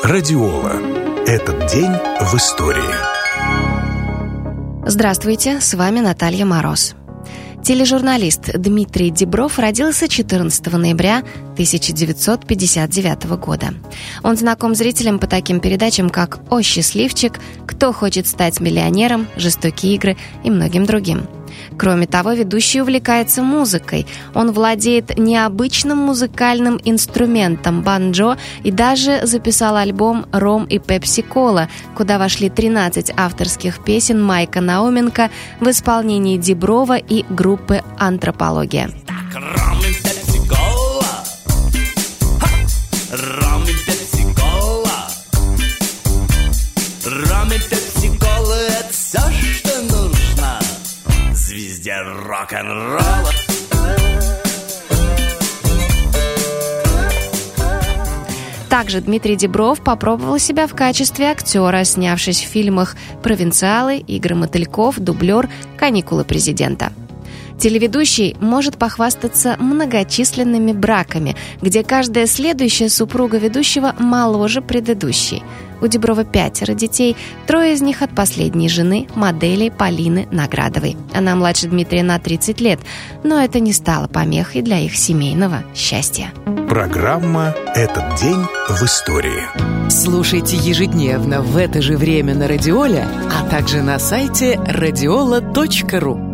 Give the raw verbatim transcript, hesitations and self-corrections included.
Радиола. Этот день в истории. Здравствуйте, с вами Наталья Мороз. Тележурналист Дмитрий Дибров родился четырнадцатого ноября тысяча девятьсот пятьдесят девятого года. Он знаком зрителям по таким передачам, как «О, счастливчик», «Кто хочет стать миллионером», «Жестокие игры» и многим другим. Кроме того, ведущий увлекается музыкой. Он владеет необычным музыкальным инструментом банджо и даже записал альбом «Ром и Пепси-кола», куда вошли тринадцать авторских песен Майка Науменко в исполнении Диброва и группы «Антропология». Звезде рок-н-ролла. Также Дмитрий Дибров попробовал себя в качестве актера, снявшись в фильмах «Провинциалы», «Игры мотыльков», «Дублер», «Каникулы президента». Телеведущий может похвастаться многочисленными браками, где каждая следующая супруга ведущего моложе предыдущей. У Диброва пятеро детей, трое из них от последней жены, модели Полины Наградовой. Она младше Дмитрия на тридцать лет, но это не стало помехой для их семейного счастья. Программа «Этот день в истории». Слушайте ежедневно в это же время на Радиоле, а также на сайте радиола точка ру.